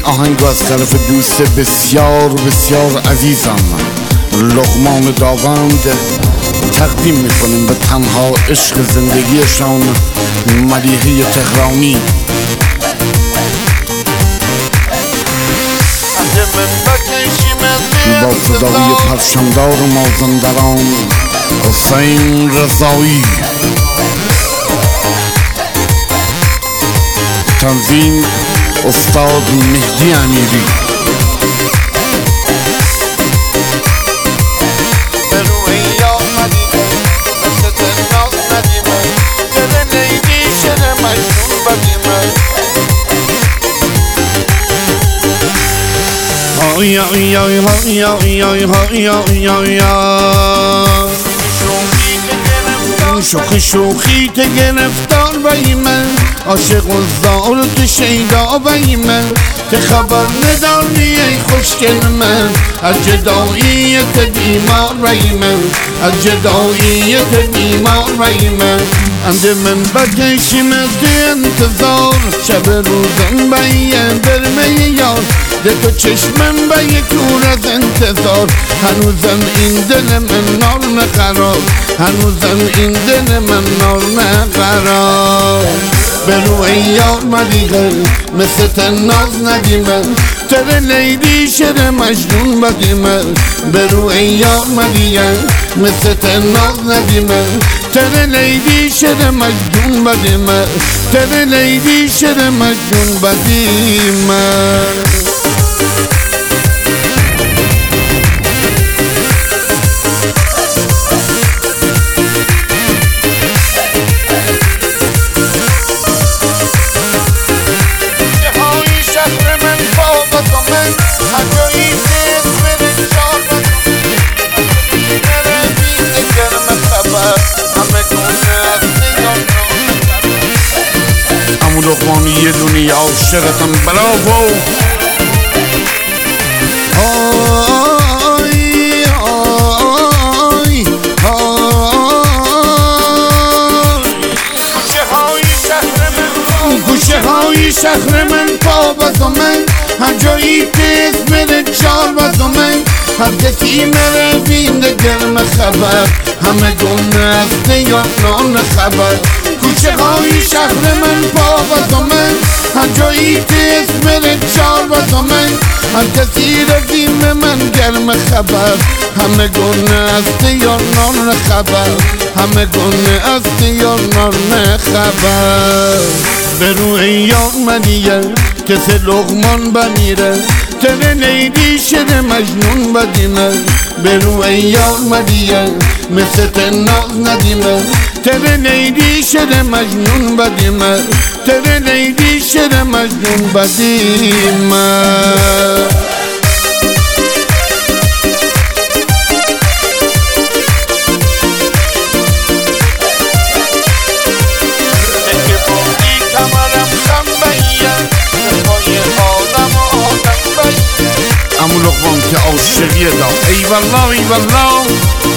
آهنگ از طرف دوست بسیار بسیار عزیزم لقمان داوند تقدیم میکنیم به تنها عشق زندگیشان ملیحه تهرانی. با صدای پرچمدار مازندران حسین رضایی، تنظیم استاد مهدی امیری. شوخی شوخی ته گرفتار بایی من، عاشق و زار تو شیدا بایی من، ته خبر نداری ای خوشگل من، از جداییت بیمار بایی من، از جداییت بیمار بایی من. اند من بکشیم از انتظار، شب روزم بایه برمه یار، ده تو چشمم به یک کور از انتظار، هنوزم این دل من نار قرار، هنوزم این دل من نار قرار. برو ای یار مدیگه مثل تناز ندیمه، تر لیلی شر مجنون بدیمه. برو ای یار مدیگه مثل تناز ندیمه، تر لیلی شر مجنون بدیمه، تر لیلی شر مجنون بدیمه. لقمان یه دنیا عاشقتم براوو. آی آی آی گوشه های شهر من پا بزا من، هر جایی تیز میره چار بزا من، هر کسی میره بینده گرم خبر، همه گونه است یا نان خبر. کوچه های شهر من پا بزا من، هر جایی تیز میره چار بزا من، هر کسی رفیم من گرم خبر، همه گونه است یا نان خبر، همه گونه است یا نان خبر. برو ای یار منیه کسی لقمان بمیره، تر لیلی شده مجنون بدیمه. برو ای یار منیه مثل تناز ندیمه، تر لیلی شده مجنون بدیمه، تر لیلی شده مجنون بدیمه. امو لقمان که عاشقیه دا ای والله ای والله.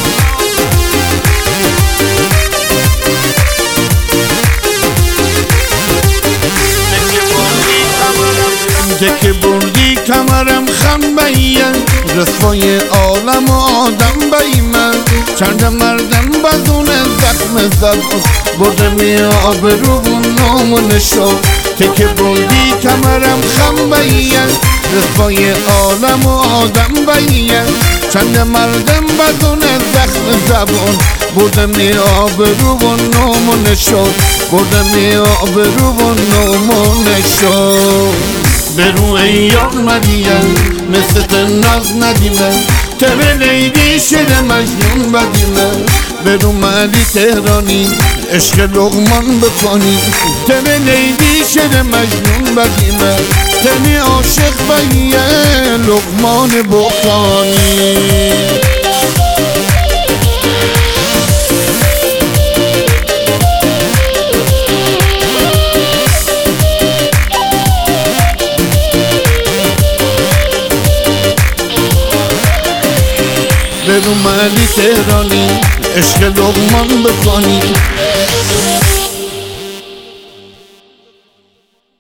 که بردی کمرم خم بایه، رسوای عالم و آدم بایی من، چند مردم بدون زخم زبان، برده می آبرو و نامون شد. که بردی کمرم خم بایه، رسوای عالم و آدم بایه، چند مردم بدون زخم زبان، برده می آبرو و نامون شد، برده می آبرو و نامون شد. برو ای یار مدیه مثل تناز ندیمه، تر لیلی شده مجنون بدیمه. برو مدی تهرانی عشق لقمان بکنی، تر لیلی شده مجنون بدیمه، تنی عاشق بایه لقمان بخانی. برو مدی تهرانی عشق لقمان بکنی،